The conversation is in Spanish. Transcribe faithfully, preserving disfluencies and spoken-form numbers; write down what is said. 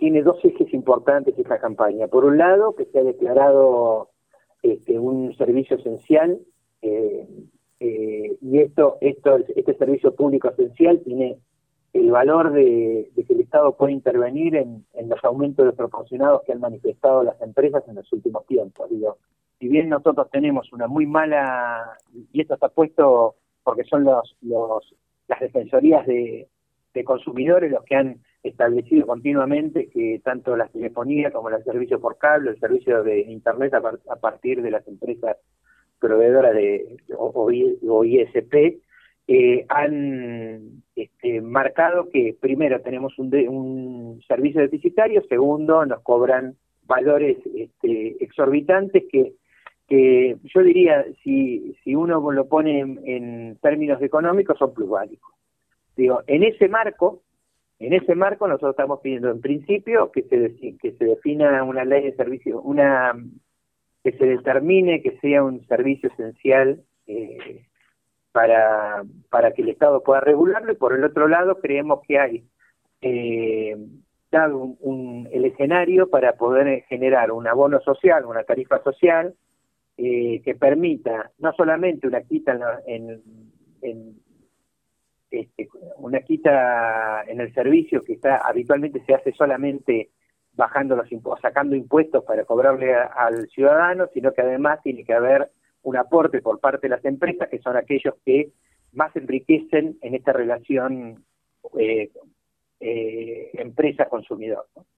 tiene dos ejes importantes esta campaña. Por un lado, que se ha declarado este, un servicio esencial, eh, eh, y esto, esto, este servicio público esencial tiene el valor de, de que el Estado puede intervenir en, en los aumentos desproporcionados que han manifestado las empresas en los últimos tiempos. Digo, si bien nosotros tenemos una muy mala, y esto está puesto porque son los, los las defensorías de, de consumidores los que han establecido continuamente que tanto la telefonía como el servicio por cable, el servicio de internet a, par, a partir de las empresas proveedoras de o, o, o I S P eh, han este, marcado que primero tenemos un, de, un servicio deficitario, segundo nos cobran valores este, exorbitantes que que yo diría, si si uno lo pone en, en términos económicos, son plusválicos. Digo, en ese marco, en ese marco nosotros estamos pidiendo en principio que se que se defina una ley de servicio, una que se determine que sea un servicio esencial eh, para para que el Estado pueda regularlo, y por el otro lado creemos que hay eh, dado un, un, el escenario para poder generar un abono social, una tarifa social, Eh, que permita no solamente una quita en, la, en, en este, una quita en el servicio que está habitualmente se hace solamente bajando los impuestos, sacando impuestos para cobrarle a, al ciudadano, sino que además tiene que haber un aporte por parte de las empresas, que son aquellos que más enriquecen en esta relación eh, eh, empresa-consumidor, ¿no?